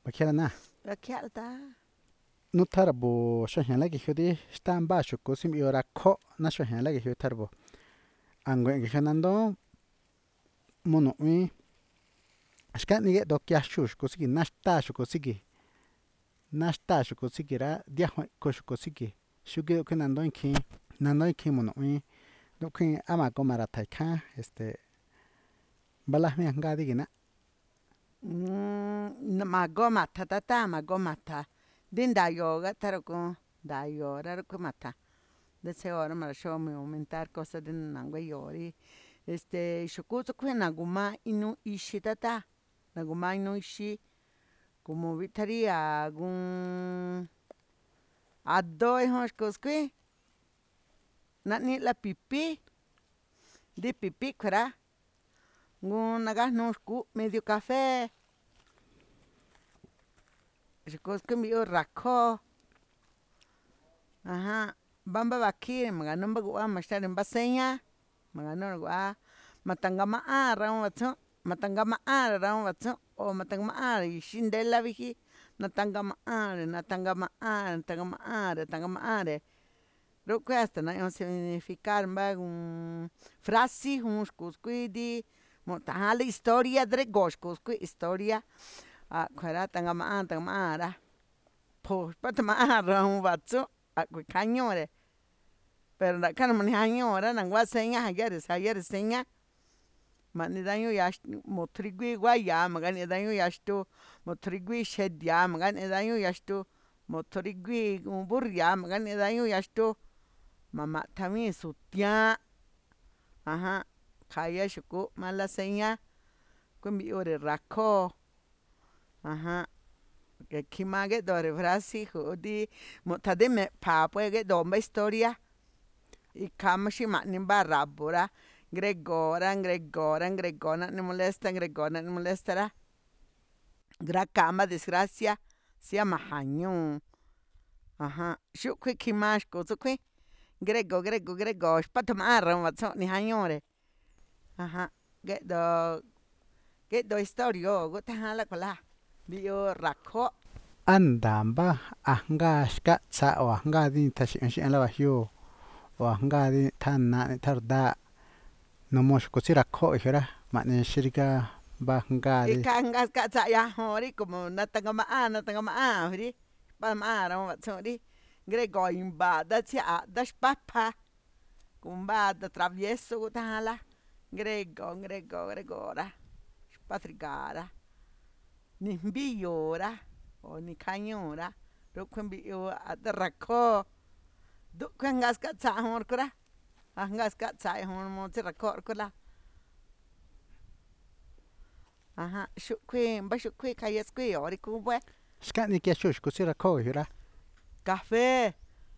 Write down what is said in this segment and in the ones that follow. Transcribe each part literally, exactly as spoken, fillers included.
Bakhiana Bakhialta. nutarbo shohyalaki judi stamba shuku simbiora kho na shohyalaki ju tarbo angwe gixanando mono'ui xka'nige do kiaxu xkusiki naxta xukusiki naxta xukusikira diaju'e ko xukusiki xuke kenando inkji nando inkji mono'ui nukjuin ama komara thekjan este balajnia ngadikina magomata tata magomata dindayoga taroko dayora rukumata dese ora marashome aumentar cosa de nangueyori este xukutu kuena guma inu ishi tata naguma inu ishi como vitaria gun adoi joxkoskui nani la pipi di pipi kara ngun nagajnuxku medio cafe xukoski mbio rakjo ajan bamba baki maganu gua maxtare baseña maganu gua matangama'a raun batson matangama'a raun batson o matangama'a xindela viji natangama'a natangama'a natangama'a natangama'a rukue hasta naño significar magun frasi jun xkuskuidi motajali historia drengoxkusku'i historia akujara tangama'a tangama'a po patama'a raun batson akue kañore pero nakana manijañora nangua seña jayare sayare seña manidaño yax motrigui guaya maganidaño yaxtu motrigui xedia maganidaño yaxtu motrigui burria maganidaño yaxtu mama tami sutian ajan kaya xuku mala seña kumbiore rakjo ajan kekjimage dore frasi judi motademe pa puege domba historia ikamaxi mani barrabora gregora gregora gregona ni molesta gregona ni molestara grakama desgracia sia majañu ajan xukui kimaxku tsukui grego grego grego xpatama raun batson nijañore ajan guedo guedo historio gutaja lakola bio rakjo andamba ajnga xkatsa o ajnga di taxi'in lavajio o ajnga di tjana tarda nomo xkusira kjo ijera ma'ni xirika bajnga di ikanga skatsa yajori como natangama'a natangama'a juri pama'a raun batsonri grego imbada tsia daxpapa kumbada travieso gutala grego grego gregora xpatrigara nijmbiyora o nikañora rukue mbio atarrakjo dukue ngaskatsa jorkora ajnga skatsa jon motsirakjorkola ajan xukui mbaxukui kayaskui ori kubue xka'ni kiaxu xkusira kjo ijera cafe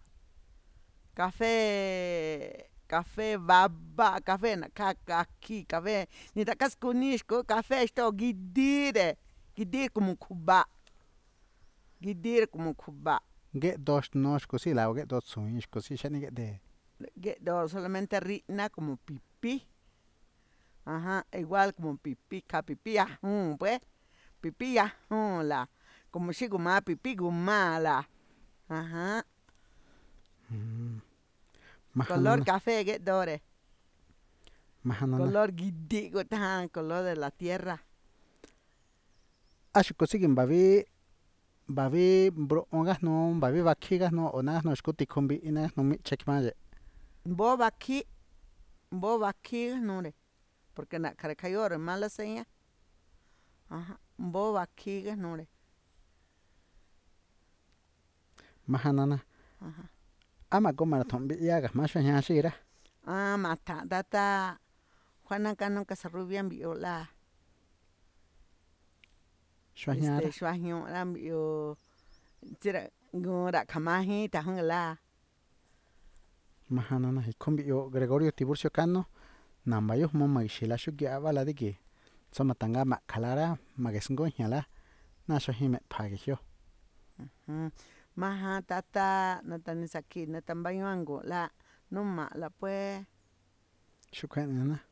cafe cafe baba cafe nakakaki cafe nitakaskunixku cafe xto guidire guidir como kuba guidir como kuba nge'do xno xkusila o nge'do tsu'in xkusi xani ge'de guedo solamente ri'na como pipi ajan igual como pipi ka pipi ajun pue pipi ajun la como xi guma pipi gumala ajan color majanana cafe guedore majanana color guidi gutajan color de la tierra axukusiki mbavi mbavi mbro'o gajnu mbavi bakji gajnu o najnu xku tikju mbi'i najnu mi'che kjimaye mbo bakji mbo bakji jnure porque nakare kayore mala seña ajan mbo bakji gajnure majanana ajan ama komara thon mbi'ia gajma xajian xira a mata tata juana kanu casarrubia mbiola xuajiara este xuajiora mbio tsira ngura kamaji tajunla majanana ikju mbi'io gregorio tiburcio cano namba yujmu magixila xukia bala diki tsoma tanga ma'kjalara magesngu jianla na xuajin me'pja gejio maja tata natanisaki natambañuan ngo'la numa la pue xukjue'nina